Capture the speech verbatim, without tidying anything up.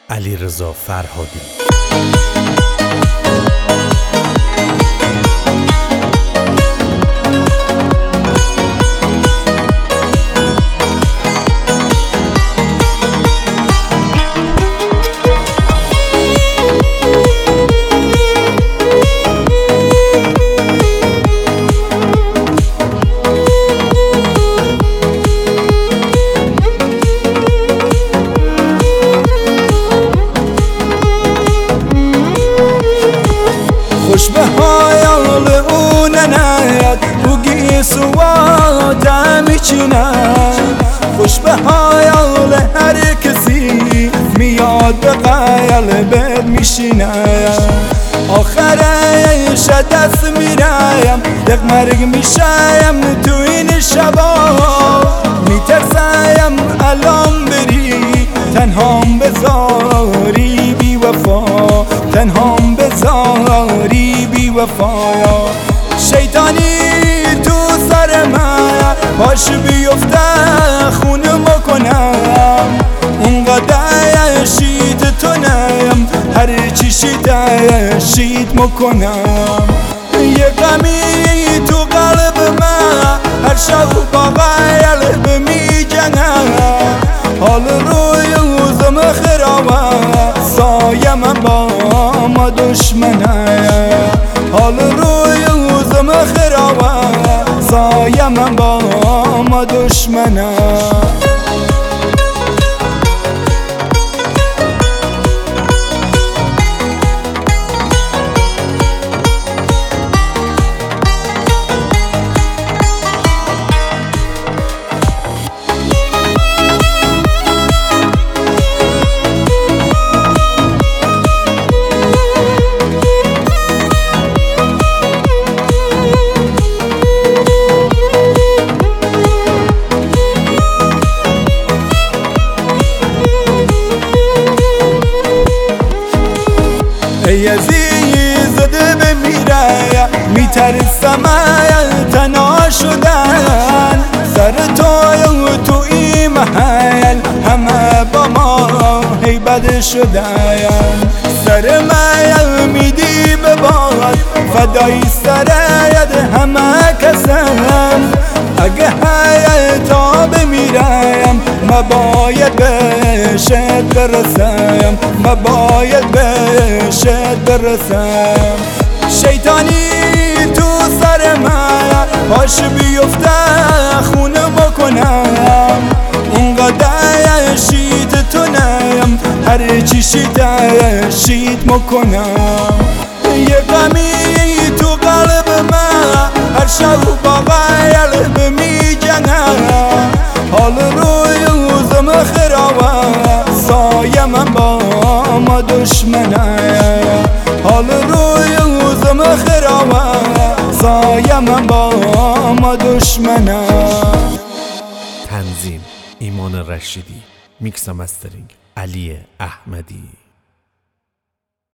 علیرضا فرهادی. خوش به حال اون نیاد بوگی سوات میچینم، خوش به حال هر کسی میاد به قلبت میشینم. آخرش دست میرایم دق مرگ میشم تو این شبا، میترسم الان بری تنهام بذاری بی وفا، تنهام بذاری بی وفا. شیطانی تو سر من باش بیفته خونم کنم، اونقدر شید تو نیم هر چی شید شید مکنم. یه غمی تو قلب من هر شب با قلب می جنم، حال روی روزم خرابه سایه من با ما دشمنه، حال روی روزم خرابه سایه من با ما دشمنه. ای عزیزده بمیره میترسم تنها شدن، سر تو تو این محل همه با ما هیبت شدن. سر من میدی به باد فدای سرت همه کسم، اگه حیاتا بمیرم مباید بهشت برسم، مباید بهشت برسم. شیطانی تو سر من باش بیفته خونم کنم، اونقدر شید تو نیم هر چی شید شید مکنم. یه غمی تو قلب من هر شب با قلب می جنم، حال روی روزم خرابه سایه من با ما دشمنه، حال روی روزم خرابه سایه من با ما دشمنه. تنظیم ایمان رشیدی، میکس و مسترینگ علی احمدی.